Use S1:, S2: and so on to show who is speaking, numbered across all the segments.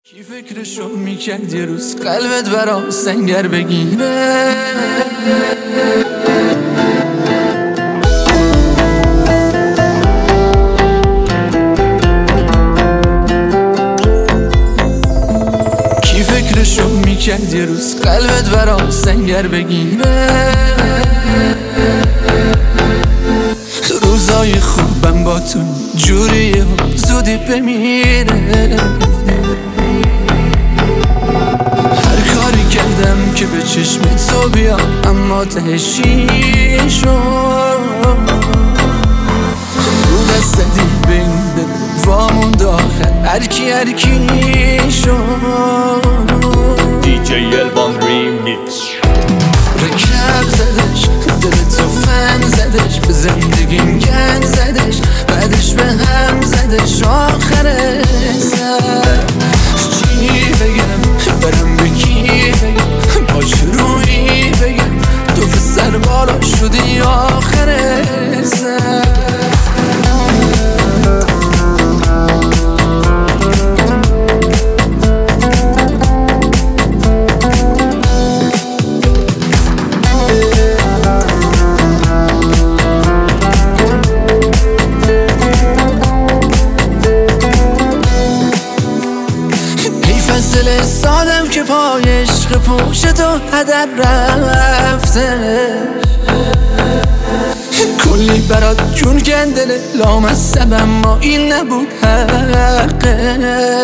S1: کی فکرشو میکرد یه روز قلبت برام سنگر بگیره؟ کی فکرشو میکرد یه روز قلبت برام سنگر بگیره؟ روزای خوبم با تو جوریه زودی بمیره. کردم که به چشم تو بیام اما تهشی شد. رو دست زدی به این دل واموند آخر هرکی شد.
S2: DJ Elvan Remix
S1: رکب زدش دل تو فن زدش به زندگیم گند زدش بعدش به هم زدش آخر سر. چی بگم برم به کی بگم باش روی بگم تو سر بالا شدی آخر سر. دل سادم که پای عشق پوش تو هدر رفته. کلی برات جون گندله لامصب اما این نبود حقه.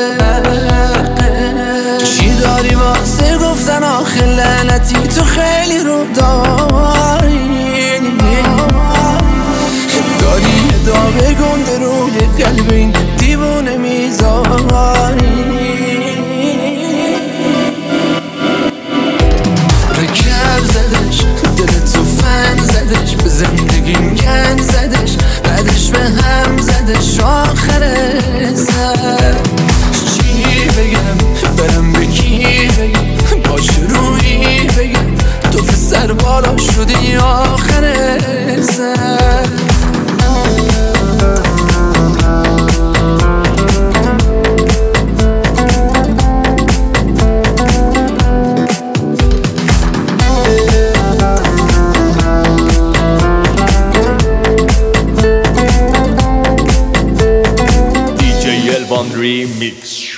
S1: چی داری واسه گفتن آخه لعنتی تو خیلی رو داری. داری ادامه گنده روی قلب این دیوونه میذاری. زندگیم گند زدش بعدش به هم زدش آخر سر. چی بگم برم به کی بگم باش روی بگم تو سر بالا شدی آخر سر.
S2: Remix